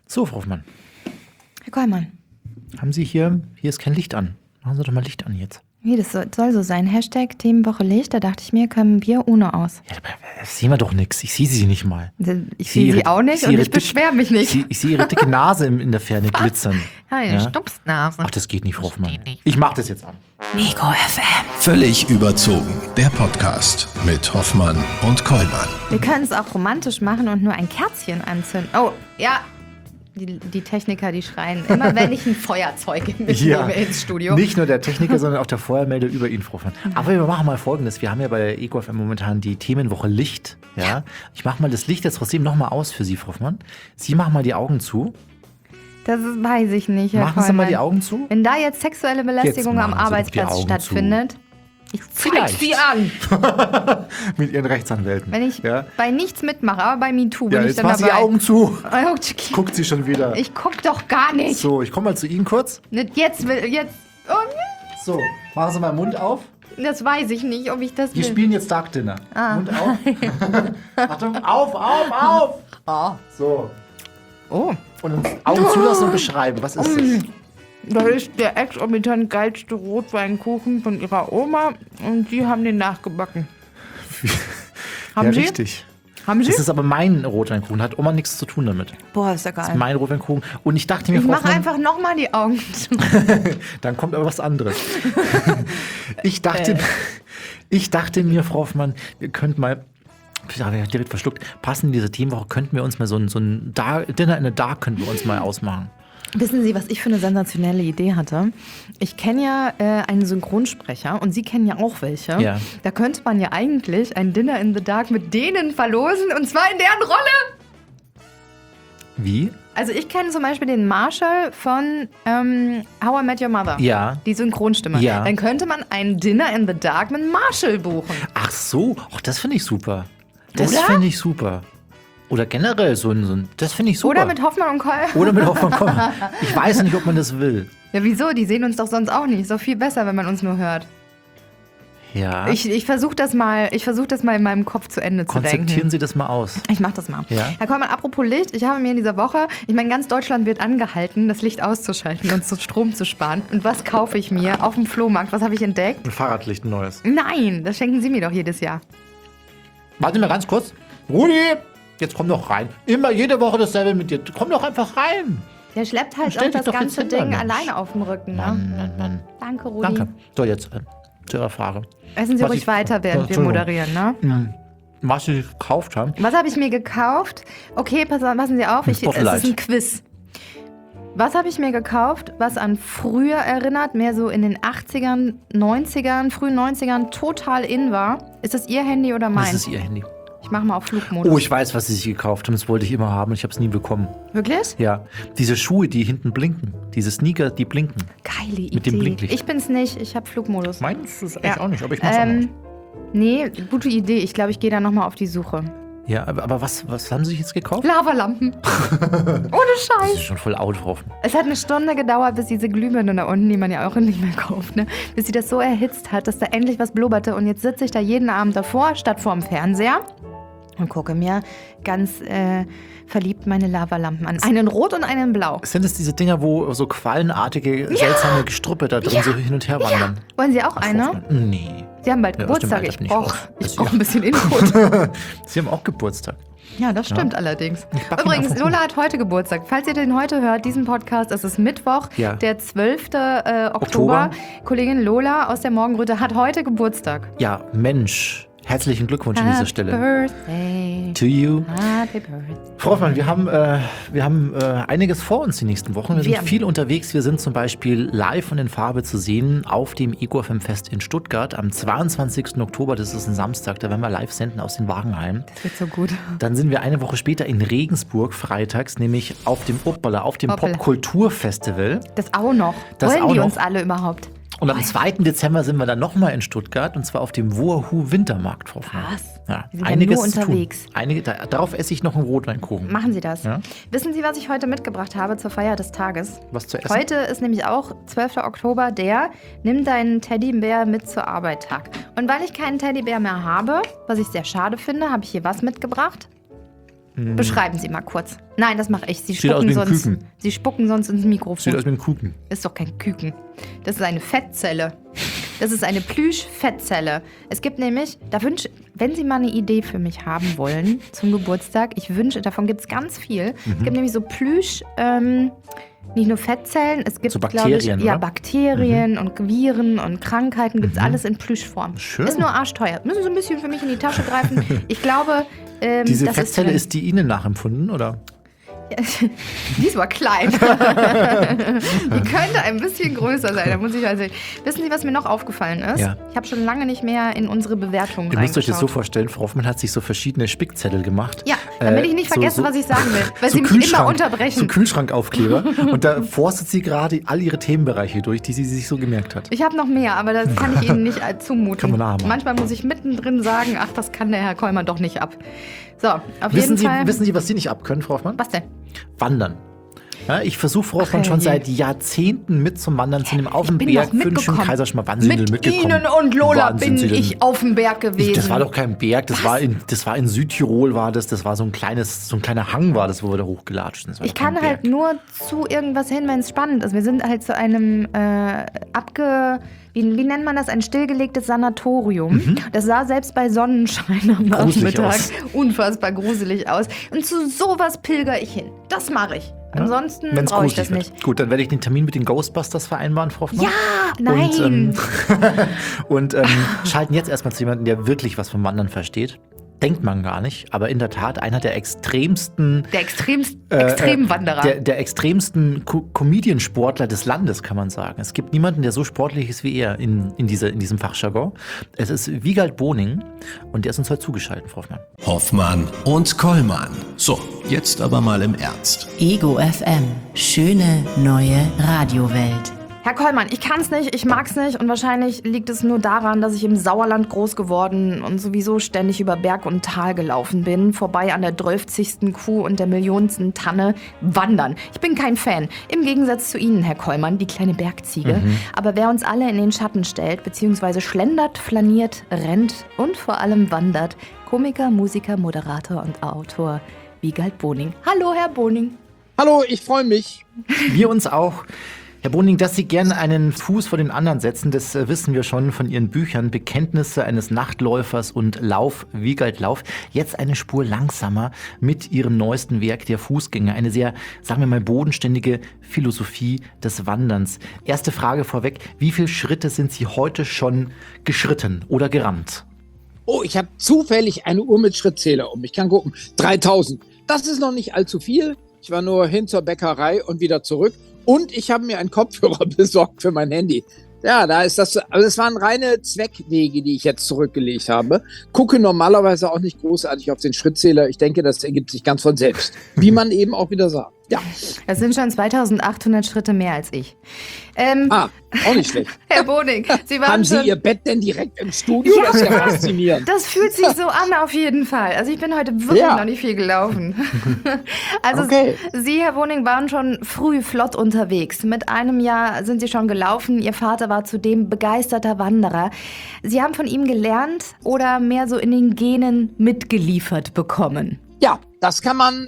So, Frau Hoffmann, Herr Kollmann, haben Sie hier ist kein Licht an. Machen Sie doch mal Licht an jetzt. wie, das soll so sein. Hashtag Themenwoche Licht, da dachte ich mir, kommen wir ohne aus. Ja, aber sehen wir doch nichts. Ich sehe Sie nicht mal. Ich sehe sie auch nicht und ich beschwere mich nicht. Ich sehe Ihre dicke Nase in der Ferne glitzern. Ja, Stupsnase. Ach, das geht nicht, Frau Hoffmann. Ich mach das jetzt an. Ego FM. Völlig überzogen. Der Podcast mit Hoffmann und Kollmann. Wir können es auch romantisch machen und nur ein Kerzchen anzünden. Oh, ja. Die Techniker, die schreien immer, wenn ich ein Feuerzeug mitnehme ins Studio. Nicht nur der Techniker, sondern auch der Feuermelder über ihn, Frau Hoffmann. Aber wir machen mal Folgendes. Wir haben ja bei Ego FM momentan die Themenwoche Licht. Ja? Ich mache mal das Licht jetzt trotzdem nochmal aus für Sie, Frau Hoffmann. Sie machen mal die Augen zu. Weiß ich nicht, Herr Machen Sie mal die Augen zu. Wenn da jetzt sexuelle Belästigung Jetzt am machen Sie doch die Arbeitsplatz Augen stattfindet, ich zeig Vielleicht. sie an. Mit Ihren Rechtsanwälten. Wenn ich bei nichts mitmache, aber bei MeToo bin Ja, ich jetzt dann machen Sie dabei. die Augen zu. Oh, Guckt sie schon wieder. ich guck doch gar nicht. So, ich komme mal zu Ihnen kurz. Nicht jetzt. Oh, So, machen Sie mal den Mund auf. das weiß ich nicht, ob ich das Wir will. spielen jetzt Dark Dinner. Mund auf. Achtung, auf. So. Oh. Und uns Augen zulassen und beschreiben. Was ist das? Das ist der exorbitant geilste Rotweinkuchen von ihrer Oma und die haben den nachgebacken. Haben Ja, Sie? richtig. Haben Sie? Das ist aber mein Rotweinkuchen. Hat Oma nichts zu tun damit. Boah, ist ja geil. Mein Rotweinkuchen. Und ich dachte mir, Ich Frau mache Hoffmann, einfach nochmal die Augen zu. dann kommt aber was anderes. Ich dachte mir, Frau Hoffmann, wir könnten mal, ich habe ja direkt verschluckt, passend in diese Themenwoche könnten wir uns mal so ein Dinner in the Dark könnten wir uns mal ausmachen. Wissen Sie, was ich für eine sensationelle Idee hatte? Ich kenne ja einen Synchronsprecher und Sie kennen ja auch welche. Ja. Da könnte man ja eigentlich ein Dinner in the Dark mit denen verlosen und zwar in deren Rolle. Wie? Also ich kenne zum Beispiel den Marshall von How I Met Your Mother. Ja. Die Synchronstimme. Ja. Dann könnte man ein Dinner in the Dark mit Marshall buchen. Ach so, das finde ich super. Das Oder? finde ich super. Oder generell das finde ich super. Oder mit Hoffmann und Koll. Oder mit Hoffmann Koll. Ich weiß nicht, ob man das will. Ja, wieso? Die sehen uns doch sonst auch nicht. Ist doch viel besser, wenn man uns nur hört. Ja. Ich versuche das mal in meinem Kopf zu Ende zu denken. Konzeptieren Sie das mal aus. Ich mach das mal. Ja. Herr Kollmann, apropos Licht, ich habe mir in dieser Woche, ganz Deutschland wird angehalten, das Licht auszuschalten und Strom zu sparen. Und was kaufe ich mir auf dem Flohmarkt? Was habe ich entdeckt? Ein Fahrradlicht, ein neues. Nein, das schenken Sie mir doch jedes Jahr. Warte mal ganz kurz. Rudi, jetzt komm doch rein. Immer jede Woche dasselbe mit dir. Komm doch einfach rein. Der schleppt halt Stell auch dich das doch ganze jetzt hin, Ding Mensch. alleine auf dem Rücken. Ne? Mann. Danke, Rudi. Danke. So, jetzt zu Ihrer Frage. Essen Sie Was ruhig ich- weiter, während wir Entschuldigung. moderieren, ne? Was Sie gekauft haben. Was habe ich mir gekauft? Okay, passen Sie auf, es Spotlight. ist ein Quiz. Was habe ich mir gekauft, was an früher erinnert, mehr so in den 80ern, 90ern, frühen 90ern total in war? Ist das Ihr Handy oder Das meins? ist Ihr Handy. Ich mache mal auf Flugmodus. Oh, ich weiß, was Sie sich gekauft haben. Das wollte ich immer haben. Ich habe es nie bekommen. Wirklich? Ja. Diese Schuhe, die hinten blinken. Diese Sneaker, die blinken. Geile Idee. Mit dem Blinklicht. Ich bin's nicht, ich habe Flugmodus. Meins ist Ja. auch nicht, aber ich mach's auch noch. Nee, gute Idee. Ich glaube, ich gehe da nochmal auf die Suche. Ja, aber was haben Sie sich jetzt gekauft? Lavalampen. Ohne Das Scheiß. ist schon voll out drauf. Es hat eine Stunde gedauert, bis diese Glühbirne da unten, die man ja auch nicht mehr kauft, ne? Bis sie das so erhitzt hat, dass da endlich was blubberte. Und jetzt sitze ich da jeden Abend davor, statt vorm Fernseher. Und gucke mir ganz verliebt meine Lavalampen an. Einen rot und einen blau. Sind es diese Dinger, wo so quallenartige, seltsame Gestrüppe da drin so hin und her wandern? Wollen Sie auch eine? Nee. Sie haben bald Ja, aus dem Geburtstag. Alter Ich bin ich brauche raus. brauch ein bisschen Input. Sie haben auch Geburtstag. Ja, das stimmt allerdings. back ihn Übrigens, einfach Lola hat heute Geburtstag. Falls ihr den heute hört, diesen Podcast, es ist Mittwoch, Ja. der 12. Oktober. Oktober. Kollegin Lola aus der Morgenröte hat heute Geburtstag. Ja, Mensch. Herzlichen Glückwunsch an dieser Stelle. Birthday. To you. Happy Birthday. Frau Hoffmann, wir haben einiges vor uns die nächsten Wochen. Wir sind Wir- viel unterwegs. Wir sind zum Beispiel live und in Farbe zu sehen auf dem Ego FM Fest in Stuttgart am 22. Oktober. Das ist ein Samstag. Da werden wir live senden aus den Wagenheim. Das wird so gut. Dann sind wir eine Woche später in Regensburg freitags, nämlich auf dem Hoppala. Popkulturfestival. Das auch noch. Das Wollen auch die noch. uns alle überhaupt? Und am 2. Dezember sind wir dann nochmal in Stuttgart und zwar auf dem Wuahu Wintermarkt, Frau Hoffmann. Was? Ja, Wir sind ja einiges nur zu tun. unterwegs. Darauf esse ich noch einen Rotweinkuchen. Machen Sie das. Ja. Wissen Sie, was ich heute mitgebracht habe zur Feier des Tages? Was zu essen? Heute ist nämlich auch 12. Oktober der Nimm deinen Teddybär mit zur Arbeit Tag. Und weil ich keinen Teddybär mehr habe, was ich sehr schade finde, habe ich hier was mitgebracht. Beschreiben Sie mal kurz. Nein, das mache ich. Sieht aus wie ein Küken. Sie spucken sonst ins Mikrofon. Sieht aus wie ein Kuchen. Ist doch kein Küken. Das ist eine Fettzelle. Das ist eine Plüsch-Fettzelle. Es gibt nämlich, wenn Sie mal eine Idee für mich haben wollen zum Geburtstag, davon gibt es ganz viel. Es gibt nämlich so Plüsch, nicht nur Fettzellen, es gibt, so glaube ich, Bakterien, Bakterien und Viren und Krankheiten, gibt es alles in Plüschform. Schön. Ist nur arschteuer. Müssen Sie ein bisschen für mich in die Tasche greifen. Ich glaube, Diese das Fettzelle, ist die Ihnen nachempfunden, oder? Die ist aber klein. Die könnte ein bisschen größer sein, da muss ich also. Wissen Sie, was mir noch aufgefallen ist? Ja. Ich habe schon lange nicht mehr in unsere Bewertungen Ihr müsst euch das so reingeschaut. vorstellen, Frau Hoffmann hat sich so verschiedene Spickzettel gemacht. Ja, damit ich nicht vergesse, was ich sagen will, weil Sie mich immer unterbrechen. So Kühlschrankaufkleber. Und da forstet sie gerade all ihre Themenbereiche durch, die sie sich so gemerkt hat. Ich habe noch mehr, aber das kann ich Ihnen nicht zumuten. Kann man nachmachen. Manchmal muss ich mittendrin sagen, ach, das kann der Herr Kollmann doch nicht ab. So, auf Wissen jeden Fall. Sie, was Sie nicht abkönnen, Frau Hoffmann? Was denn? Wandern. Ja, ich versuche Frau Hoffmann schon seit Jahrzehnten mitzuwandern, sind auf dem bin Berg, doch Wünschen, mitgekommen. Kaiserschmarrn. Wann sind Sie denn mitgekommen? Ihnen und Lola Wann sind bin Sie denn- ich auf dem Berg gewesen. Das war doch kein Berg, das war in Südtirol das war so ein kleiner Hang war das, wo wir da hochgelatscht sind. Das war Ich doch kein kann halt Berg. nur zu irgendwas hin, wenn es spannend ist. Wir sind halt zu einem wie nennt man das? Ein stillgelegtes Sanatorium. Das sah selbst bei Sonnenschein am Gruselig Nachmittag aus. unfassbar gruselig aus. Und zu sowas pilgere ich hin. Das mache ich. Ansonsten Wenn's brauche ich das gruselig nicht. wird. Gut, dann werde ich den Termin mit den Ghostbusters vereinbaren, Frau Hoffmann. Ja, nein. Und schalten jetzt erstmal zu jemandem, der wirklich was vom Wandern versteht. Denkt man gar nicht, aber in der Tat einer der extremsten Der Extremwanderer. der extremsten Comediansportler des Landes, kann man sagen. Es gibt niemanden, der so sportlich ist wie er in diesem Fachjargon. Es ist Wigald Boning und der ist uns heute zugeschaltet, Frau Hoffmann. Hoffmann und Kollmann. So, jetzt aber mal im Ernst. Ego FM. Schöne neue Radiowelt. Herr Kollmann, ich kann's nicht, ich mag's nicht und wahrscheinlich liegt es nur daran, dass ich im Sauerland groß geworden und sowieso ständig über Berg und Tal gelaufen bin, vorbei an der 12. Kuh und der millionsten Tanne wandern. Ich bin kein Fan, im Gegensatz zu Ihnen, Herr Kollmann, die kleine Bergziege. Aber wer uns alle in den Schatten stellt, beziehungsweise schlendert, flaniert, rennt und vor allem wandert, Komiker, Musiker, Moderator und Autor Wigald Boning. Hallo, Herr Boning. Hallo, ich freue mich. Wir uns auch. Herr Boning, dass Sie gerne einen Fuß vor den anderen setzen, das wissen wir schon von Ihren Büchern. Bekenntnisse eines Nachtläufers und Wigald Lauf. Jetzt eine Spur langsamer mit Ihrem neuesten Werk, Der Fußgänger. Eine sehr, sagen wir mal, bodenständige Philosophie des Wanderns. Erste Frage vorweg. Wie viele Schritte sind Sie heute schon geschritten oder gerannt? Oh, ich habe zufällig eine Uhr mit Schrittzähler um. Ich kann gucken. 3000. Das ist noch nicht allzu viel. Ich war nur hin zur Bäckerei und wieder zurück. Und ich habe mir einen Kopfhörer besorgt für mein Handy. Ja, da ist das. Also es waren reine Zweckwege, die ich jetzt zurückgelegt habe. Gucke normalerweise auch nicht großartig auf den Schrittzähler. Ich denke, das ergibt sich ganz von selbst. Wie man eben auch wieder sah. Ja. Das sind schon 2800 Schritte mehr als ich. Auch nicht schlecht. Herr Boning, Sie waren Haben Sie schon... Ihr Bett denn direkt im Studio? Ja. Das ist ja faszinierend. Das fühlt sich so an, auf jeden Fall. Also ich bin heute wirklich noch nicht viel gelaufen. Also Okay. Sie, Herr Boning, waren schon früh flott unterwegs. Mit einem Jahr sind Sie schon gelaufen. Ihr Vater war zudem begeisterter Wanderer. Sie haben von ihm gelernt oder mehr so in den Genen mitgeliefert bekommen? Ja, das kann man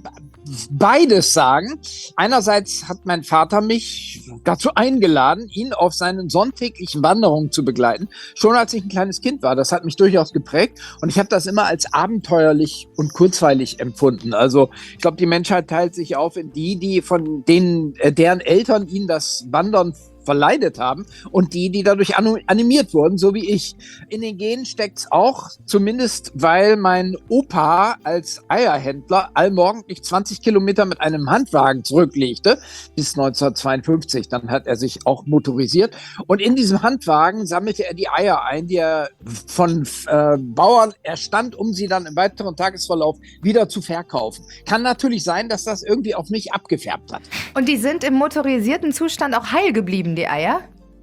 beides sagen. Einerseits hat mein Vater mich dazu eingeladen, ihn auf seinen sonntäglichen Wanderungen zu begleiten, schon als ich ein kleines Kind war. Das hat mich durchaus geprägt und ich habe das immer als abenteuerlich und kurzweilig empfunden. Also ich glaube, die Menschheit teilt sich auf in die von denen, deren Eltern ihnen das Wandern verleidet haben und die dadurch animiert wurden, so wie ich. In den Genen steckt's auch, zumindest weil mein Opa als Eierhändler allmorgendlich 20 Kilometer mit einem Handwagen zurücklegte, bis 1952. Dann hat er sich auch motorisiert und in diesem Handwagen sammelte er die Eier ein, die er von Bauern erstand, um sie dann im weiteren Tagesverlauf wieder zu verkaufen. Kann natürlich sein, dass das irgendwie auf mich abgefärbt hat. Und die sind im motorisierten Zustand auch heil geblieben, die Eier?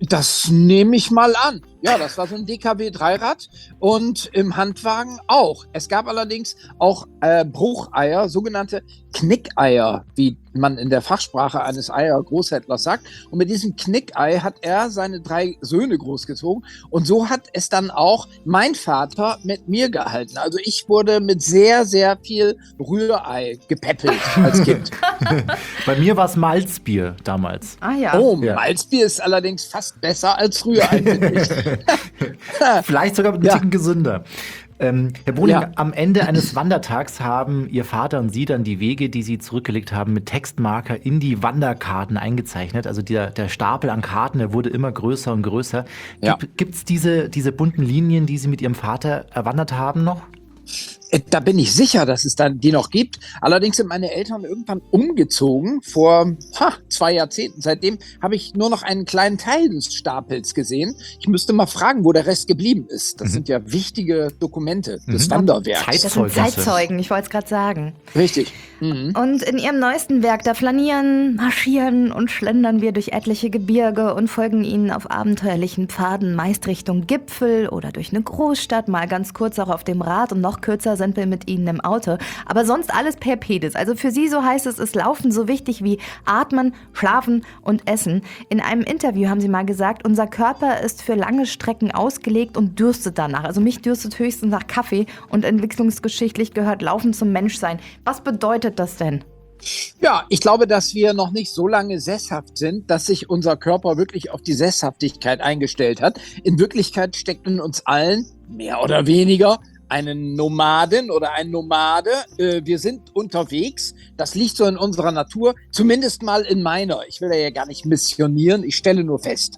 Das nehme ich mal an. Ja, das war so ein DKW-Dreirad und im Handwagen auch. Es gab allerdings auch Brucheier, sogenannte Knickeier, wie man in der Fachsprache eines Eiergroßhändlers sagt. Und mit diesem Knickei hat er seine 3 Söhne großgezogen. Und so hat es dann auch mein Vater mit mir gehalten. Also ich wurde mit sehr, sehr viel Rührei gepäppelt als Kind. Bei mir war es Malzbier damals. Ah ja. Oh, Ja. Malzbier ist allerdings fast besser als Rührei, finde ich. Vielleicht sogar ein Ja. Ticken gesünder. Herr Boning, Ja. am Ende eines Wandertags haben Ihr Vater und Sie dann die Wege, die Sie zurückgelegt haben, mit Textmarker in die Wanderkarten eingezeichnet. Also der Stapel an Karten, der wurde immer größer und größer. Ja. Gibt es diese bunten Linien, die Sie mit Ihrem Vater erwandert haben noch? Da bin ich sicher, dass es dann die noch gibt. Allerdings sind meine Eltern irgendwann umgezogen vor 2 Jahrzehnten. Seitdem habe ich nur noch einen kleinen Teil des Stapels gesehen. Ich müsste mal fragen, wo der Rest geblieben ist. Das sind ja wichtige Dokumente des Wanderwerks. Das sind Zeitzeugnisse. Zeitzeugen, ich wollte es gerade sagen. Richtig. Mhm. Und in ihrem neuesten Werk, da flanieren, marschieren und schlendern wir durch etliche Gebirge und folgen ihnen auf abenteuerlichen Pfaden, meist Richtung Gipfel oder durch eine Großstadt, mal ganz kurz auch auf dem Rad und noch kürzer sind wir mit ihnen im Auto. Aber sonst alles per Pedis. Also für sie, so heißt es, ist Laufen so wichtig wie Atmen, Schlafen und Essen. In einem Interview haben sie mal gesagt, unser Körper ist für lange Strecken ausgelegt und dürstet danach. Also mich dürstet höchstens nach Kaffee und entwicklungsgeschichtlich gehört Laufen zum Menschsein. Was bedeutet das denn? Ja, ich glaube, dass wir noch nicht so lange sesshaft sind, dass sich unser Körper wirklich auf die Sesshaftigkeit eingestellt hat. In Wirklichkeit steckt in uns allen, mehr oder weniger, eine Nomadin oder ein Nomade. Wir sind unterwegs. Das liegt so in unserer Natur, zumindest mal in meiner. Ich will ja gar nicht missionieren, ich stelle nur fest.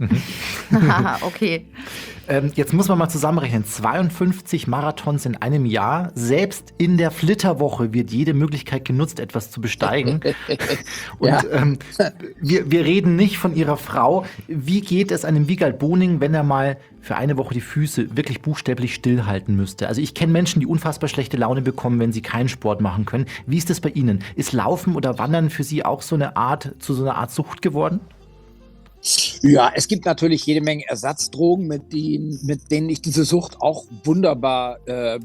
Haha, okay. Jetzt muss man mal zusammenrechnen. 52 Marathons in einem Jahr. Selbst in der Flitterwoche wird jede Möglichkeit genutzt, etwas zu besteigen. Und Ja. wir reden nicht von Ihrer Frau. Wie geht es einem Wiegald Boning, wenn er mal für eine Woche die Füße wirklich buchstäblich stillhalten müsste? Also ich kenne Menschen, die unfassbar schlechte Laune bekommen, wenn sie keinen Sport machen können. Wie ist das bei Ihnen? Ist Laufen oder Wandern für Sie auch zu so einer Art Sucht geworden? Ja, es gibt natürlich jede Menge Ersatzdrogen, mit denen ich diese Sucht auch wunderbar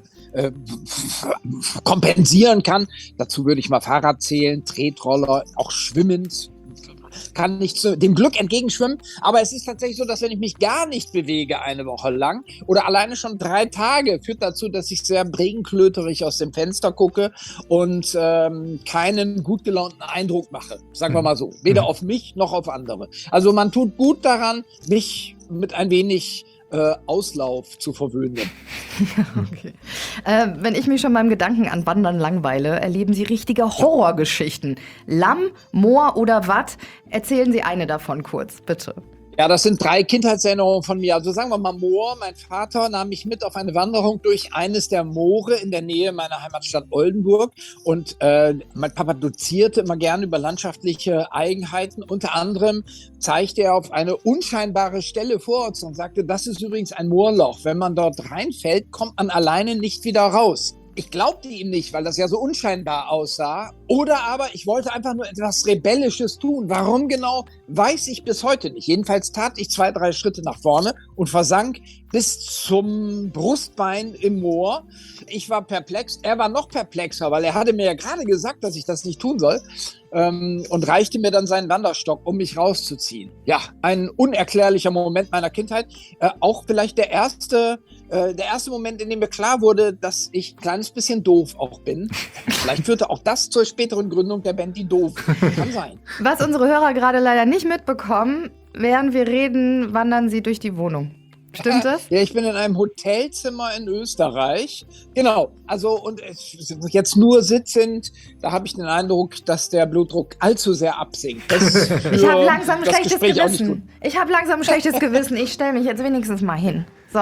kompensieren kann. Dazu würde ich mal Fahrrad zählen, Tretroller, auch Schwimmen. Kann ich dem Glück entgegenschwimmen. Aber es ist tatsächlich so, dass wenn ich mich gar nicht bewege eine Woche lang oder alleine schon 3 Tage, führt dazu, dass ich sehr regenklöterig aus dem Fenster gucke und keinen gut gelaunten Eindruck mache. Sagen wir mal so. Weder auf mich noch auf andere. Also man tut gut daran, mich mit ein wenig Auslauf zu verwöhnen. Okay. Wenn ich mich schon beim Gedanken an Wandern langweile, erleben Sie richtige Horrorgeschichten. Lamm, Moor oder Watt? Erzählen Sie eine davon kurz, bitte. Ja, das sind 3 Kindheitserinnerungen von mir. Also sagen wir mal Moor. Mein Vater nahm mich mit auf eine Wanderung durch eines der Moore in der Nähe meiner Heimatstadt Oldenburg. Und mein Papa dozierte immer gerne über landschaftliche Eigenheiten. Unter anderem zeigte er auf eine unscheinbare Stelle vor uns und sagte, das ist übrigens ein Moorloch. Wenn man dort reinfällt, kommt man alleine nicht wieder raus. Ich glaubte ihm nicht, weil das ja so unscheinbar aussah. Oder aber ich wollte einfach nur etwas Rebellisches tun. Warum genau, weiß ich bis heute nicht. Jedenfalls tat ich 2, 3 Schritte nach vorne und versank bis zum Brustbein im Moor. Ich war perplex, er war noch perplexer, weil er hatte mir ja gerade gesagt, dass ich das nicht tun soll. Und reichte mir dann seinen Wanderstock, um mich rauszuziehen. Ja, ein unerklärlicher Moment meiner Kindheit. Auch vielleicht der erste Moment, in dem mir klar wurde, dass ich ein kleines bisschen doof auch bin. Vielleicht führte auch das zur späteren Gründung der Band Die Doof. Kann sein. Was unsere Hörer gerade leider nicht mitbekommen, während wir reden, wandern sie durch die Wohnung. Stimmt das? Ja, ich bin in einem Hotelzimmer in Österreich. Genau, also und jetzt nur sitzend, da habe ich den Eindruck, dass der Blutdruck allzu sehr absinkt. Ich habe langsam ein schlechtes Gespräch auch nicht gut. Gewissen. Ich stelle mich jetzt wenigstens mal hin. So,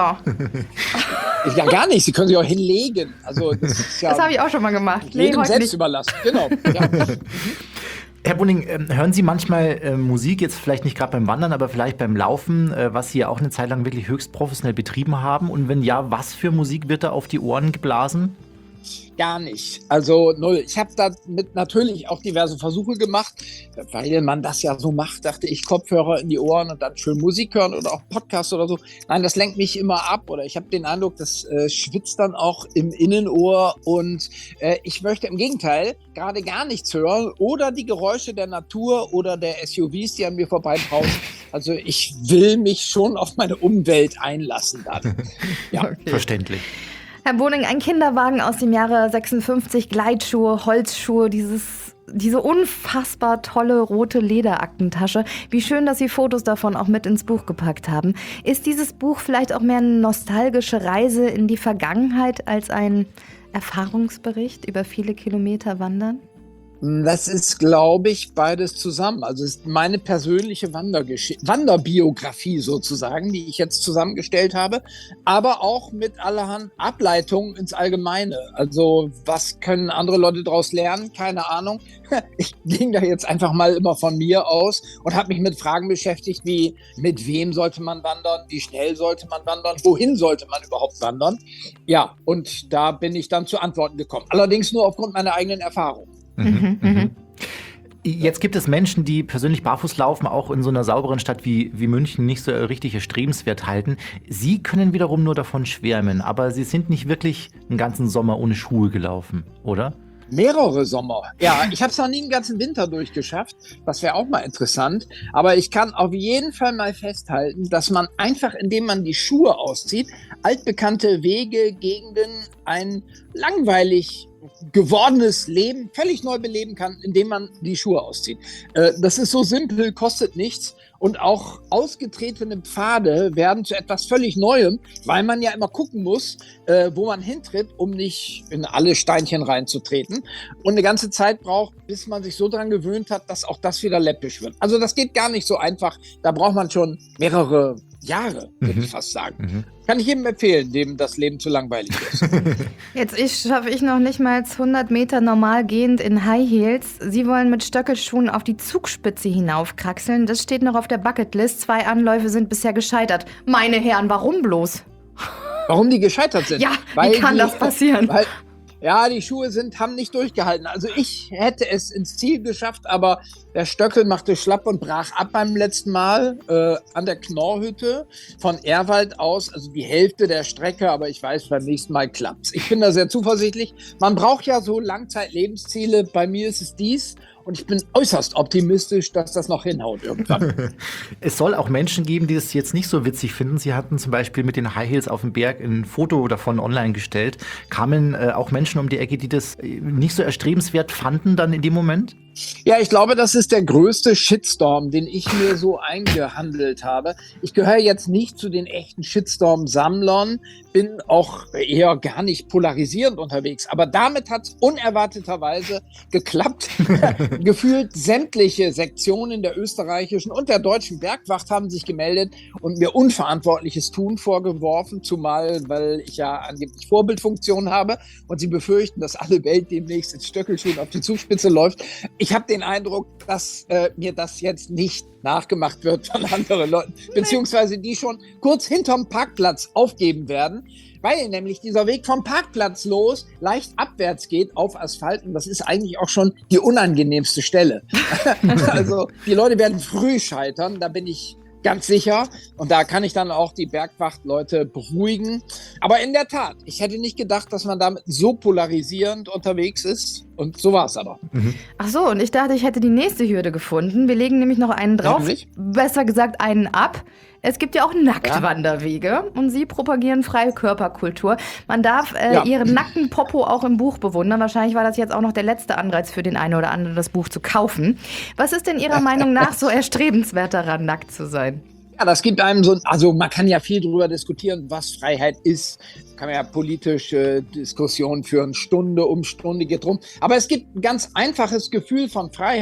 Ja, gar nicht. Sie können sich auch hinlegen. Also das ist ja das habe ich auch schon mal gemacht. Nee, jedem heute selbst nicht. überlassen. Genau. Ja. Herr Boning, hören Sie manchmal Musik, jetzt vielleicht nicht gerade beim Wandern, aber vielleicht beim Laufen, was Sie ja auch eine Zeit lang wirklich höchst professionell betrieben haben? Und wenn ja, was für Musik wird da auf die Ohren geblasen? Gar nicht. Also null. Ich habe damit natürlich auch diverse Versuche gemacht, weil man das ja so macht, dachte ich, Kopfhörer in die Ohren und dann schön Musik hören oder auch Podcasts oder so. Nein, das lenkt mich immer ab oder ich habe den Eindruck, das schwitzt dann auch im Innenohr und ich möchte im Gegenteil gerade gar nichts hören oder die Geräusche der Natur oder der SUVs, die an mir vorbeibrausen. Also ich will mich schon auf meine Umwelt einlassen dann. Ja, Okay. Verständlich. Herr Boning, ein Kinderwagen aus dem Jahre 56, Gleitschuhe, Holzschuhe, diese unfassbar tolle rote Lederaktentasche. Wie schön, dass Sie Fotos davon auch mit ins Buch gepackt haben. Ist dieses Buch vielleicht auch mehr eine nostalgische Reise in die Vergangenheit als ein Erfahrungsbericht über viele Kilometer Wandern? Das ist, glaube ich, beides zusammen. Also es ist meine persönliche Wanderbiografie sozusagen, die ich jetzt zusammengestellt habe, aber auch mit allerhand Ableitungen ins Allgemeine. Also was können andere Leute daraus lernen? Keine Ahnung. Ich ging da jetzt einfach mal immer von mir aus und habe mich mit Fragen beschäftigt, wie mit wem sollte man wandern, wie schnell sollte man wandern, wohin sollte man überhaupt wandern. Ja, und da bin ich dann zu Antworten gekommen. Allerdings nur aufgrund meiner eigenen Erfahrung. Jetzt gibt es Menschen, die persönlich barfuß laufen, auch in so einer sauberen Stadt wie München nicht so richtig erstrebenswert halten. Sie können wiederum nur davon schwärmen, aber Sie sind nicht wirklich einen ganzen Sommer ohne Schuhe gelaufen, oder? Mehrere Sommer. Ja, ich habe es noch nie einen ganzen Winter durchgeschafft. Das wäre auch mal interessant. Aber ich kann auf jeden Fall mal festhalten, dass man einfach, indem man die Schuhe auszieht, altbekannte Wege, Gegenden, ein langweilig gewordenes Leben völlig neu beleben kann, indem man die Schuhe auszieht. Das ist so simpel, kostet nichts. Und auch ausgetretene Pfade werden zu etwas völlig Neuem, weil man ja immer gucken muss, wo man hintritt, um nicht in alle Steinchen reinzutreten. Und eine ganze Zeit braucht, bis man sich so dran gewöhnt hat, dass auch das wieder läppisch wird. Also das geht gar nicht so einfach. Da braucht man schon mehrere Jahre, würde ich fast sagen. Kann ich jedem empfehlen, dem das Leben zu langweilig ist. Jetzt schaffe ich noch nicht mal 100 Meter normal gehend in High Heels. Sie wollen mit Stöckelschuhen auf die Zugspitze hinaufkraxeln. Das steht noch auf der Bucketlist. 2 Anläufe sind bisher gescheitert. Meine Herren, warum bloß? Warum die gescheitert sind? Ja, wie kann das passieren? Ja, die Schuhe haben nicht durchgehalten. Also ich hätte es ins Ziel geschafft, aber der Stöckel machte schlapp und brach ab beim letzten Mal an der Knorrhütte von Ehrwald aus. Also die Hälfte der Strecke, aber ich weiß, beim nächsten Mal klappt's. Ich bin da sehr zuversichtlich. Man braucht ja so Langzeit-Lebensziele. Bei mir ist es dies. Und ich bin äußerst optimistisch, dass das noch hinhaut irgendwann. Es soll auch Menschen geben, die das jetzt nicht so witzig finden. Sie hatten zum Beispiel mit den High Heels auf dem Berg ein Foto davon online gestellt. Kamen auch Menschen um die Ecke, die das nicht so erstrebenswert fanden dann in dem Moment? Ja, ich glaube, das ist der größte Shitstorm, den ich mir so eingehandelt habe. Ich gehöre jetzt nicht zu den echten Shitstorm-Sammlern, bin auch eher gar nicht polarisierend unterwegs. Aber damit hat es unerwarteterweise geklappt. Gefühlt sämtliche Sektionen der österreichischen und der deutschen Bergwacht haben sich gemeldet und mir unverantwortliches Tun vorgeworfen, zumal, weil ich ja angeblich Vorbildfunktion habe und sie befürchten, dass alle Welt demnächst in Stöckelschuhen auf die Zugspitze läuft. Ich habe den Eindruck, dass mir das jetzt nicht nachgemacht wird von anderen Leuten, beziehungsweise die schon kurz hinterm Parkplatz aufgeben werden, weil nämlich dieser Weg vom Parkplatz los leicht abwärts geht auf Asphalt und das ist eigentlich auch schon die unangenehmste Stelle. Also die Leute werden früh scheitern, da bin ich ganz sicher. Und da kann ich dann auch die Bergwachtleute beruhigen. Aber in der Tat, ich hätte nicht gedacht, dass man damit so polarisierend unterwegs ist. Und so war es aber. Ach so, und ich dachte, ich hätte die nächste Hürde gefunden. Wir legen nämlich noch einen drauf. Nämlich? Besser gesagt, einen ab. Es gibt ja auch Nacktwanderwege und Sie propagieren freie Körperkultur. Man darf Ihren nackten Popo auch im Buch bewundern. Wahrscheinlich war das jetzt auch noch der letzte Anreiz für den einen oder anderen, das Buch zu kaufen. Was ist denn Ihrer Meinung nach so erstrebenswert daran, nackt zu sein? Ja, das gibt einem also man kann ja viel darüber diskutieren, was Freiheit ist. Kann man ja politische Diskussionen führen, Stunde um Stunde geht rum. Aber es gibt ein ganz einfaches Gefühl von Freiheit,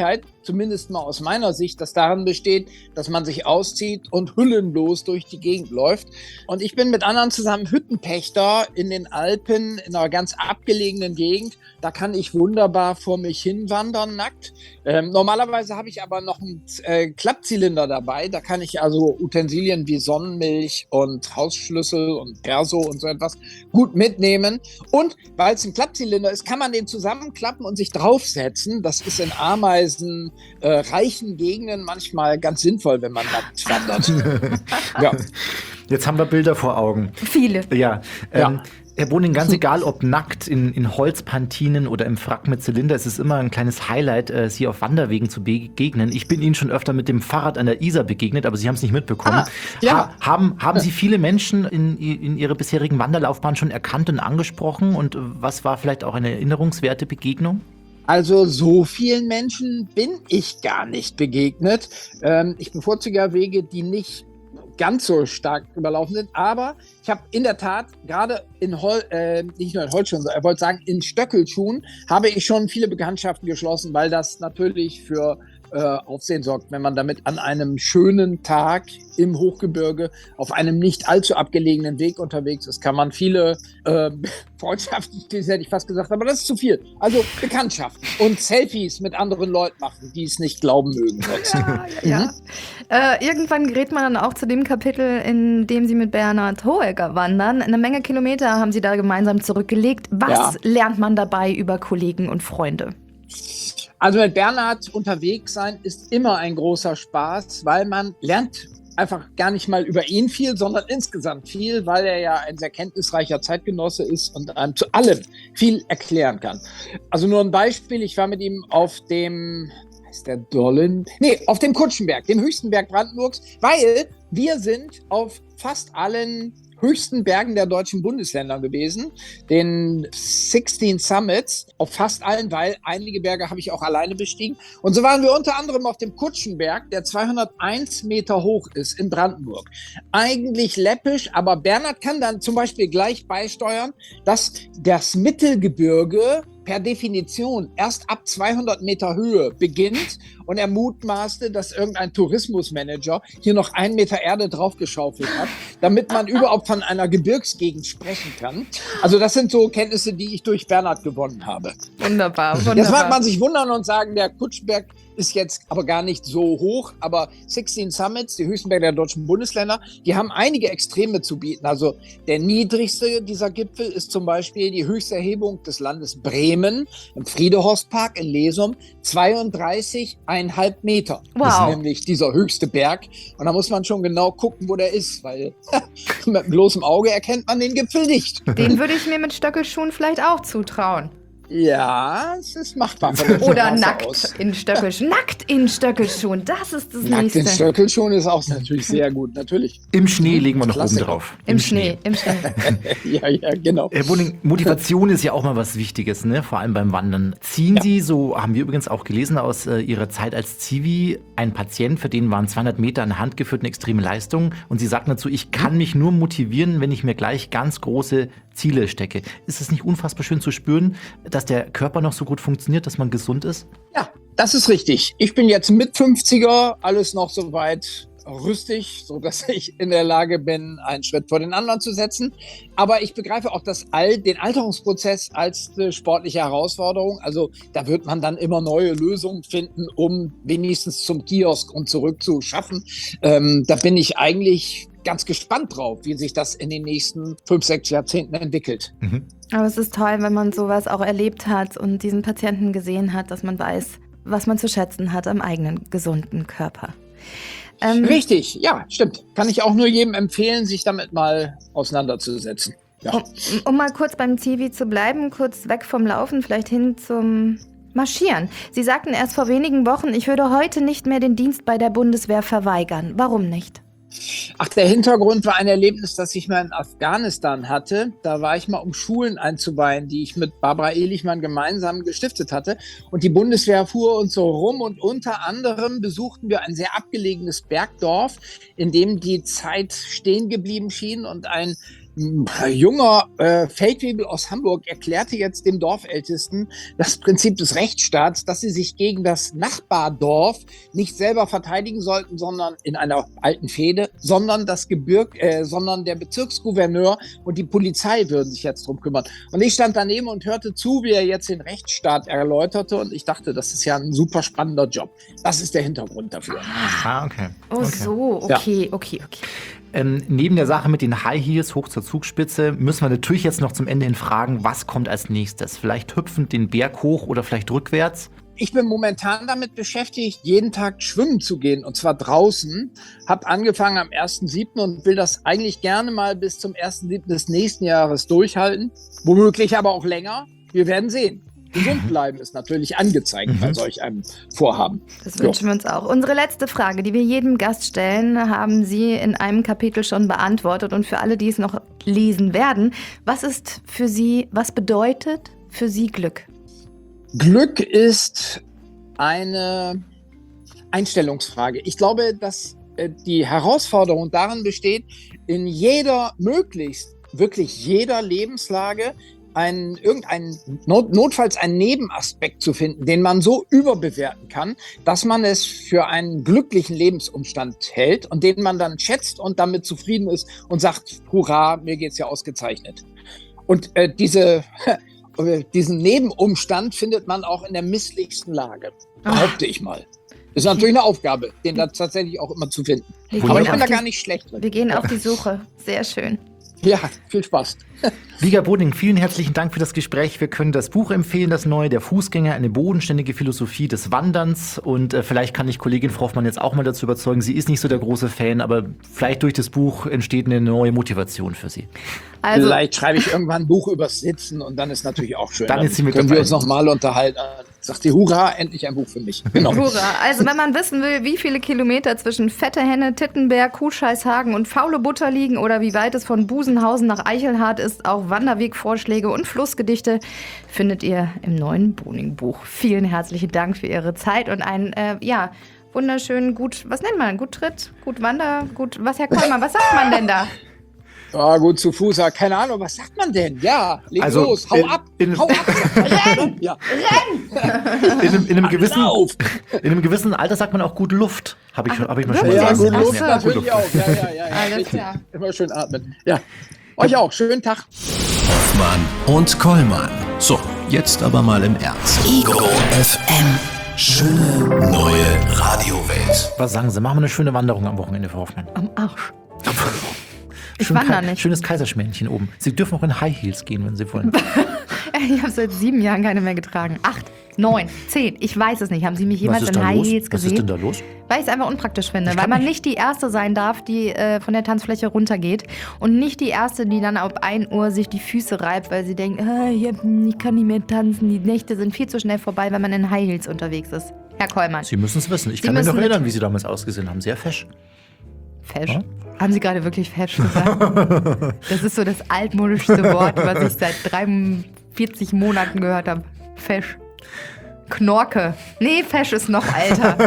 zumindest mal aus meiner Sicht, das darin besteht, dass man sich auszieht und hüllenlos durch die Gegend läuft. Und ich bin mit anderen zusammen Hüttenpächter in den Alpen, in einer ganz abgelegenen Gegend. Da kann ich wunderbar vor mich hin wandern, nackt. Normalerweise habe ich aber noch einen Klappzylinder dabei. Da kann ich also Utensilien wie Sonnenmilch und Hausschlüssel und Perso und so etwas gut mitnehmen. Und weil es ein Klappzylinder ist, kann man den zusammenklappen und sich draufsetzen. Das ist in ameisenreichen Gegenden manchmal ganz sinnvoll, wenn man nackt wandert. Ja. Jetzt haben wir Bilder vor Augen. Viele. Ja. Ja. Herr Boning, ganz egal, ob nackt in Holzpantinen oder im Frack mit Zylinder, es ist immer ein kleines Highlight, Sie auf Wanderwegen zu begegnen. Ich bin Ihnen schon öfter mit dem Fahrrad an der Isar begegnet, aber Sie haben es nicht mitbekommen. Ja. Haben Sie viele Menschen in Ihrer bisherigen Wanderlaufbahn schon erkannt und angesprochen? Und was war vielleicht auch eine erinnerungswerte Begegnung? Also so vielen Menschen bin ich gar nicht begegnet. Ich bevorzuge ja Wege, die nicht ganz so stark überlaufen sind, aber ich habe in der Tat gerade nicht nur in Holzschuhen, sondern ich wollte sagen, in Stöckelschuhen habe ich schon viele Bekanntschaften geschlossen, weil das natürlich für Aufsehen sorgt, wenn man damit an einem schönen Tag im Hochgebirge auf einem nicht allzu abgelegenen Weg unterwegs ist, kann man viele Freundschaften, das hätte ich fast gesagt, aber das ist zu viel. Also Bekanntschaften und Selfies mit anderen Leuten machen, die es nicht glauben mögen. Ja. Irgendwann gerät man dann auch zu dem Kapitel, in dem Sie mit Bernhard Hoëcker wandern. Eine Menge Kilometer haben Sie da gemeinsam zurückgelegt. Was lernt man dabei über Kollegen und Freunde? Also mit Bernhard unterwegs sein ist immer ein großer Spaß, weil man lernt einfach gar nicht mal über ihn viel, sondern insgesamt viel, weil er ja ein sehr kenntnisreicher Zeitgenosse ist und einem zu allem viel erklären kann. Also nur ein Beispiel, ich war mit ihm auf dem auf dem Kutschenberg, dem höchsten Berg Brandenburgs, weil wir sind auf fast allen höchsten Bergen der deutschen Bundesländer gewesen, den 16 Summits, auf fast allen, weil einige Berge habe ich auch alleine bestiegen. Und so waren wir unter anderem auf dem Kutschenberg, der 201 Meter hoch ist in Brandenburg. Eigentlich läppisch, aber Bernhard kann dann zum Beispiel gleich beisteuern, dass das Mittelgebirge per Definition erst ab 200 Meter Höhe beginnt und er mutmaßte, dass irgendein Tourismusmanager hier noch 1 Meter Erde draufgeschaufelt hat, damit man überhaupt von einer Gebirgsgegend sprechen kann. Also das sind so Kenntnisse, die ich durch Bernhard gewonnen habe. Wunderbar. Jetzt mag man sich wundern und sagen, der Kutschberg ist jetzt aber gar nicht so hoch, aber 16 Summits, die höchsten Berge der deutschen Bundesländer, die haben einige Extreme zu bieten. Also der niedrigste dieser Gipfel ist zum Beispiel die höchste Erhebung des Landes Bremen im Friedehorstpark in Lesum, 32,5 Meter. Wow. Das ist nämlich dieser höchste Berg. Und da muss man schon genau gucken, wo der ist, weil mit bloßem Auge erkennt man den Gipfel nicht. Den würde ich mir mit Stöckelschuhen vielleicht auch zutrauen. Ja, es ist machbar. Oder nackt in Stöckelschuhen. Nackt in Stöckelschuhen, das ist das Nackt Nächste. in Stöckelschuhen ist auch natürlich sehr gut, natürlich. Im Schnee legen wir noch Klassiker. oben drauf. Im Schnee. Ja, genau. Herr Boning, Motivation ist ja auch mal was Wichtiges, ne? Vor allem beim Wandern. Ziehen Sie, so haben wir übrigens auch gelesen aus Ihrer Zeit als Zivi, einen Patient, für den waren 200 Meter an der Hand geführt eine extreme Leistung. Und Sie sagten dazu, ich kann mich nur motivieren, wenn ich mir gleich ganz große Ziele stecke. Ist es nicht unfassbar schön zu spüren, dass der Körper noch so gut funktioniert, dass man gesund ist? Ja, das ist richtig. Ich bin jetzt mit 50er, alles noch so weit rüstig, so dass ich in der Lage bin, einen Schritt vor den anderen zu setzen. Aber ich begreife auch den Alterungsprozess als eine sportliche Herausforderung. Also da wird man dann immer neue Lösungen finden, um wenigstens zum Kiosk und zurück zu schaffen. Da bin ich eigentlich ganz gespannt drauf, wie sich das in den nächsten 5, 6 Jahrzehnten entwickelt. Mhm. Aber es ist toll, wenn man sowas auch erlebt hat und diesen Patienten gesehen hat, dass man weiß, was man zu schätzen hat am eigenen gesunden Körper. Richtig, ja, stimmt. Kann ich auch nur jedem empfehlen, sich damit mal auseinanderzusetzen. Ja. Um mal kurz beim Zivi zu bleiben, kurz weg vom Laufen, vielleicht hin zum Marschieren. Sie sagten erst vor wenigen Wochen, ich würde heute nicht mehr den Dienst bei der Bundeswehr verweigern. Warum nicht? Ach, der Hintergrund war ein Erlebnis, das ich mal in Afghanistan hatte. Da war ich mal, um Schulen einzuweihen, die ich mit Barbara Ehlichmann gemeinsam gestiftet hatte. Und die Bundeswehr fuhr uns so rum und unter anderem besuchten wir ein sehr abgelegenes Bergdorf, in dem die Zeit stehen geblieben schien und ein junger Feldwebel aus Hamburg erklärte jetzt dem Dorfältesten das Prinzip des Rechtsstaats, dass sie sich gegen das Nachbardorf nicht selber verteidigen sollten, sondern in einer alten Fehde, sondern sondern der Bezirksgouverneur und die Polizei würden sich jetzt drum kümmern. Und ich stand daneben und hörte zu, wie er jetzt den Rechtsstaat erläuterte, und ich dachte, das ist ja ein super spannender Job. Das ist der Hintergrund dafür. Okay. Oh, so, okay. Neben der Sache mit den High Heels hoch zur Zugspitze müssen wir natürlich jetzt noch zum Ende hin fragen, was kommt als nächstes? Vielleicht hüpfend den Berg hoch oder vielleicht rückwärts? Ich bin momentan damit beschäftigt, jeden Tag schwimmen zu gehen, und zwar draußen. Hab angefangen am 1.7. und will das eigentlich gerne mal bis zum 1.7. des nächsten Jahres durchhalten. Womöglich aber auch länger. Wir werden sehen. Gesund bleiben ist natürlich angezeigt bei solch einem Vorhaben. Das wünschen wir uns auch. Unsere letzte Frage, die wir jedem Gast stellen, haben Sie in einem Kapitel schon beantwortet. Und für alle, die es noch lesen werden, was bedeutet für Sie Glück? Glück ist eine Einstellungsfrage. Ich glaube, dass die Herausforderung darin besteht, in wirklich jeder Lebenslage notfalls einen Nebenaspekt zu finden, den man so überbewerten kann, dass man es für einen glücklichen Lebensumstand hält und den man dann schätzt und damit zufrieden ist und sagt, hurra, mir geht's ja ausgezeichnet. Und diesen Nebenumstand findet man auch in der misslichsten Lage, behaupte ich mal. Das ist natürlich eine Aufgabe, den da tatsächlich auch immer zu finden. Aber ich bin da gar nicht schlecht drin. Wir gehen auf die Suche. Sehr schön. Ja, viel Spaß. Wieger Boding, vielen herzlichen Dank für das Gespräch. Wir können das Buch empfehlen, das neue, Der Fußgänger, eine bodenständige Philosophie des Wanderns. Und vielleicht kann ich Kollegin Frau Hoffmann jetzt auch mal dazu überzeugen, sie ist nicht so der große Fan, aber vielleicht durch das Buch entsteht eine neue Motivation für sie. Also, vielleicht schreibe ich irgendwann ein Buch übers Sitzen und dann ist natürlich auch schön. Dann ist sie mit können dabei. wir uns nochmal unterhalten. Sagt die Hurra, endlich ein Buch für mich. Genau. Hurra. Also wenn man wissen will, wie viele Kilometer zwischen Fette Henne, Tittenberg, Kuhscheißhagen und Faule Butter liegen oder wie weit es von Busenhausen nach Eichelhardt ist, auch Wanderwegvorschläge und Flussgedichte findet ihr im neuen Boning-Buch. Vielen herzlichen Dank für Ihre Zeit und einen, wunderschönen, was nennt man, gut Tritt, gut Wander, was, Herr Kollmann, was sagt man denn da? Ja, gut zu Fuß, keine Ahnung, was sagt man denn? Ja, leg los, hau ab, hau ab. Renn! Ja. In einem gewissen Alter sagt man auch gut Luft. Hab ich mal schon Ja, gesagt. gut Ach Luft so. natürlich auch. Ja. Alles Richtig. klar. Immer schön atmen. Ja, euch auch. Schönen Tag. Hoffmann und Kollmann. So, jetzt aber mal im Ernst. Ego FM. Schöne neue Radiowelt. Was sagen Sie? Machen wir eine schöne Wanderung am Wochenende, Frau Hoffmann. Am Arsch. Ich wandere nicht. Schönes Kaiserschmännchen oben. Sie dürfen auch in High Heels gehen, wenn Sie wollen. Ich habe seit 7 Jahren keine mehr getragen. 8, 9, 10, ich weiß es nicht. Haben Sie mich jemals in High Heels gesehen? Was ist denn da los? Weil ich es einfach unpraktisch finde. Weil man nicht die Erste sein darf, die von der Tanzfläche runtergeht. Und nicht die Erste, die dann ab 1 Uhr sich die Füße reibt, weil sie denkt, ich kann nicht mehr tanzen. Die Nächte sind viel zu schnell vorbei, wenn man in High Heels unterwegs ist. Herr Kollmann. Sie müssen es wissen. Ich kann mich noch erinnern, wie Sie damals ausgesehen haben. Sehr fesch. Fesch? Ja? Haben Sie gerade wirklich fesch gesagt? Das ist so das altmodischste Wort, was ich seit 43 Monaten gehört habe. Fesch. Knorke. Nee, fesch ist noch alter.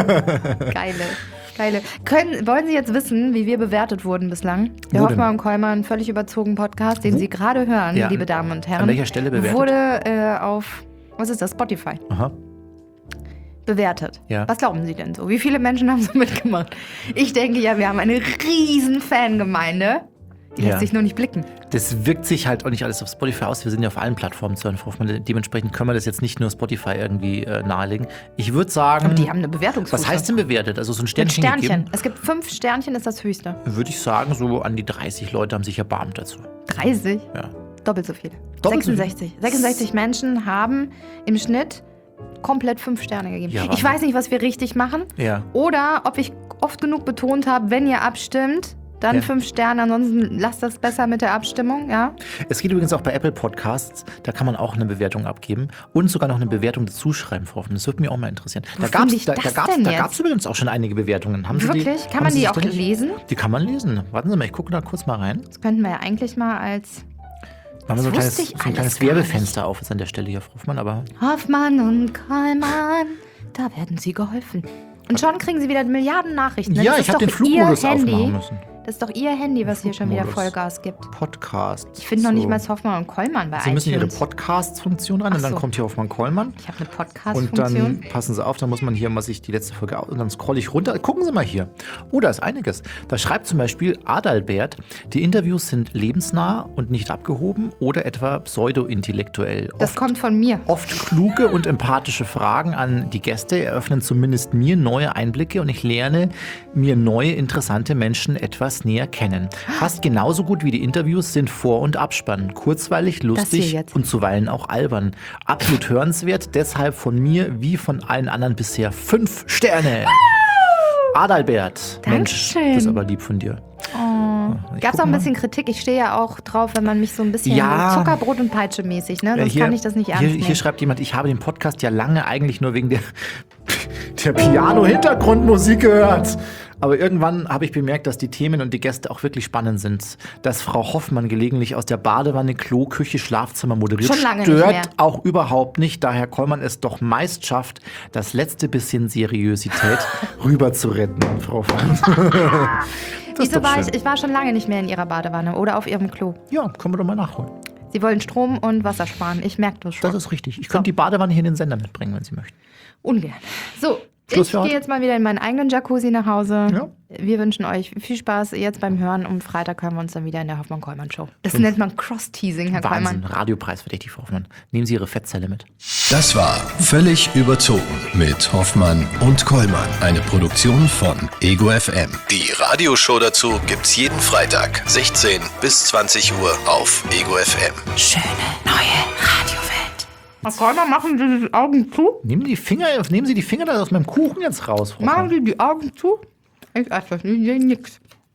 Geile. Wollen Sie jetzt wissen, wie wir bewertet wurden bislang? Der Wo denn? Hoffmann und Kollmann völlig überzogen Podcast, den Sie gerade hören, Ja. liebe Damen und Herren. An welcher Stelle bewertet? Wurde auf, was ist das, Spotify, Aha. bewertet. Ja. Was glauben Sie denn so? Wie viele Menschen haben so mitgemacht? Ich denke ja, wir haben eine riesen Fangemeinde. Die lässt sich nur nicht blicken. Das wirkt sich halt auch nicht alles auf Spotify aus. Wir sind ja auf allen Plattformen zu hören, Frau Hoffmann. Dementsprechend können wir das jetzt nicht nur Spotify irgendwie nahelegen. Ich würde sagen... Aber die haben eine Bewertungsstufe. Was heißt denn bewertet? Also so ein Ein Sternchen Sternchen. gegeben? Es gibt 5 Sternchen, ist das höchste. Würde ich sagen, so an die 30 Leute haben sich erbarmt dazu. 30? Ja. Doppelt so viele. Doppelt so 66. 66 Menschen haben im Schnitt komplett 5 Sterne gegeben. Ja, ich Wahnsinn. weiß nicht, was wir richtig machen. Ja. Oder ob ich oft genug betont habe, wenn ihr abstimmt, dann Ja. 5 Sterne. Ansonsten lasst das besser mit der Abstimmung, ja? Es geht übrigens auch bei Apple Podcasts. Da kann man auch eine Bewertung abgeben und sogar noch eine Bewertung dazu schreiben, Frau Hoffmann. Das würde mich auch mal interessieren. Wo finde ich das denn Da jetzt? gab es übrigens auch schon einige Bewertungen. Haben Sie Wirklich? Kann haben man Sie die sich auch durch- lesen? Die kann man lesen. Warten Sie mal, ich gucke da kurz mal rein. Das könnten wir ja eigentlich mal als Machen wir so ein Das kleines, wusste ich so ein alles kleines gar Werbefenster auf jetzt an der Stelle hier, Frau Hoffmann. Aber Hoffmann und Kollmann. Da werden Sie geholfen. Und schon kriegen Sie wieder Milliarden Nachrichten. ja, Das ich ist habe doch den Flugmodus Ihr Handy. aufmachen müssen. Das ist doch Ihr Handy, was hier schon wieder Flugmodus. Vollgas gibt. Podcast. Ich finde noch nicht mal Hoffmann und Kollmann bei Sie müssen Ihre iTunes. Podcast-Funktion rein und dann Ach so. kommt hier Hoffmann-Kollmann. Ich habe eine Und Podcast-Funktion. dann, passen Sie auf, dann muss man hier mal sich die letzte Folge aus und dann scrolle ich runter. Gucken Sie mal hier. Oh, da ist einiges. Da schreibt zum Beispiel Adalbert, die Interviews sind lebensnah und nicht abgehoben oder etwa pseudo-intellektuell. Das kommt von mir. Oft kluge und empathische Fragen an die Gäste eröffnen zumindest mir neue Einblicke und ich lerne mir neue interessante Menschen etwas näher kennen. Fast genauso gut wie die Interviews sind Vor- und Abspann. Kurzweilig, hier lustig jetzt. und zuweilen auch albern. Absolut hörenswert, deshalb von mir wie von allen anderen bisher 5 Sterne. Adalbert. Mensch, Dankeschön. das ist aber lieb von dir. Ich Gab es guck auch ein mal. bisschen Kritik? Ich stehe ja auch drauf, wenn man mich so ein bisschen Ja. Zuckerbrot und Peitsche mäßig, ne? Sonst kann ich das nicht ernst hier, nehmen. hier schreibt jemand, ich habe den Podcast ja lange eigentlich nur wegen der Piano-Hintergrundmusik gehört. Aber irgendwann habe ich bemerkt, dass die Themen und die Gäste auch wirklich spannend sind. Dass Frau Hoffmann gelegentlich aus der Badewanne, Klo, Küche, Schlafzimmer moderiert, Schon lange nicht stört mehr. auch überhaupt nicht. Daher Kollmann es doch meist schafft, das letzte bisschen Seriosität rüber zu retten, Frau Hoffmann. Das ist Wieso doch war schön. ich war schon lange nicht mehr in Ihrer Badewanne oder auf Ihrem Klo. Ja, können wir doch mal nachholen. Sie wollen Strom und Wasser sparen. Ich merke das schon. Das ist richtig. Ich könnte die Badewanne hier in den Sender mitbringen, wenn Sie möchten. Ungern. So, Schluss ich für heute. gehe jetzt mal wieder in meinen eigenen Jacuzzi nach Hause. Ja. Wir wünschen euch viel Spaß jetzt beim Hören. Am Freitag hören wir uns dann wieder in der Hoffmann-Kollmann-Show. Das nennt man Cross-Teasing, Herr Wahnsinn, Kollmann. Radiopreis verdächtig, Frau Hoffmann. Nehmen Sie Ihre Fettzelle mit. Das war Völlig überzogen mit Hoffmann und Kollmann. Eine Produktion von Ego FM. Die Radioshow dazu gibt's jeden Freitag, 16 bis 20 Uhr auf Ego FM. Schöne neue Radiowelt. Herr Kollmann, machen Sie die Augen zu? Nehmen Sie die Finger da aus meinem Kuchen jetzt raus, Frau Machen Hoffmann. Sie die Augen zu? Ich esse das nicht, ich sehe nix.